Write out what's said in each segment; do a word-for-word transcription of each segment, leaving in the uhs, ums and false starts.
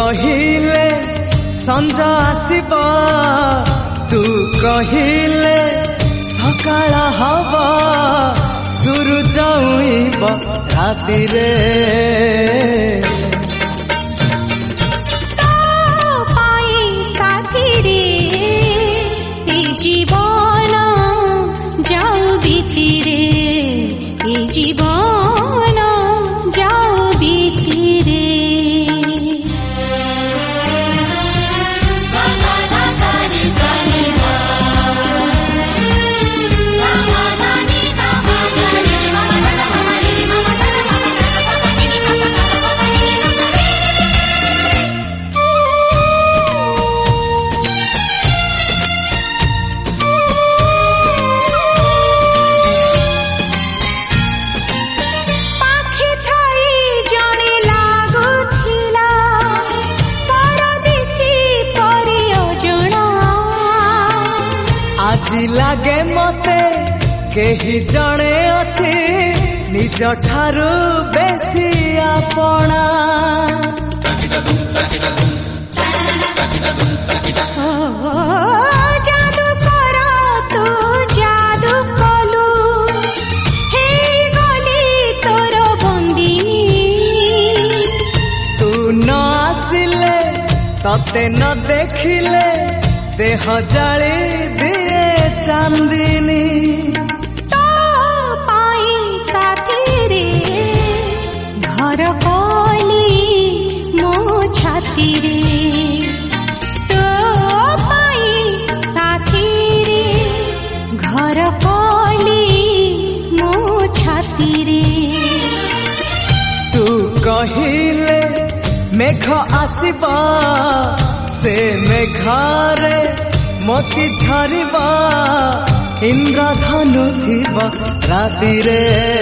कहिले संज आसीबा तू कहिले सकाळ हबा सूरज उइबा राति रे जीवन जाऊ बीती रे ए जीवन जाऊ बीती रे लागे मते केही जणे अछि निज ठारू बेसी आपणा जादू कर तू जादू कलु हे गली तोर बंदी तू न आसिले तते न देखिले देह जाली दिए चांदिनी तो पाई साथी रे घर कली मो छाती रे तो पाई साथी रे घर कली मो छाती रे तू कहिले मेघ आसीबा से मेघारे मोती झरिबा इंद्रधनु थिबा राति रे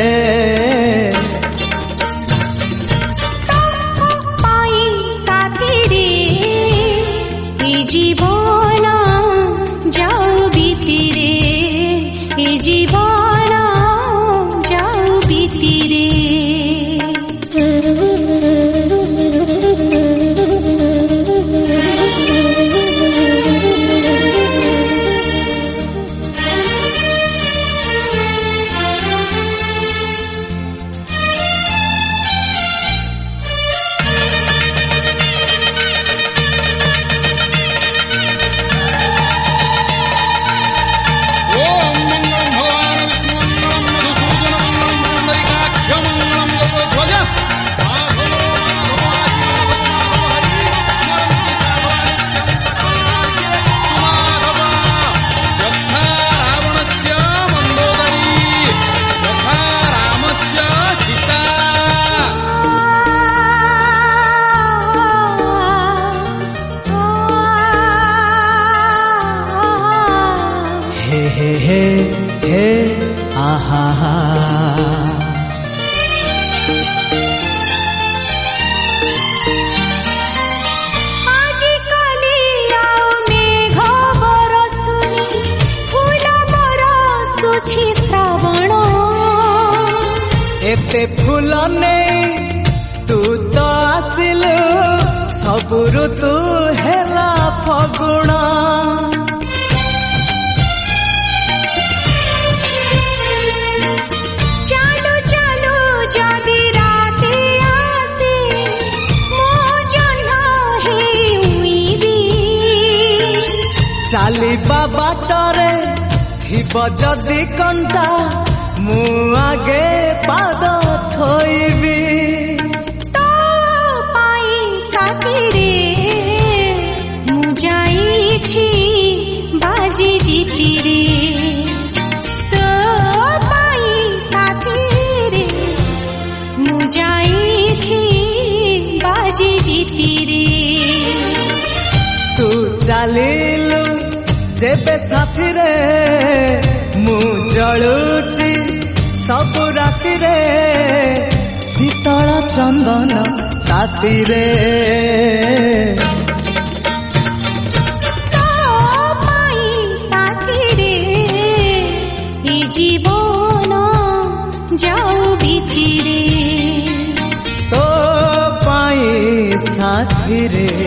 पाई साथी रे ए जीवन जाऊ बीती रे ए जीवन जाऊ बीती रे हे हे हे आहा आजी काली आओ मेघ बरसुनी फूल बरसुछि श्रावण एते फूल नहीं तू तो आसिलु सब ऋतु हेला फगुण चालिबा बाटरे थिब जदि कंटा मु आगे पाद थोइबी तो पाई साथी रे मु जाइछि बाजी जीती रे तो पाई साथी रे मु जाइछि बाजी जीती रे तू चालिलु जेबे साथी रे मु जलुची सब राति रे शीतल चंदन ताती रे तो पाई साथी रे ए जीवन जाऊ बीती रे तो पाई साथी रे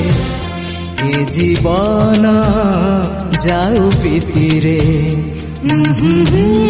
जीवन जाऊ बीतीरे।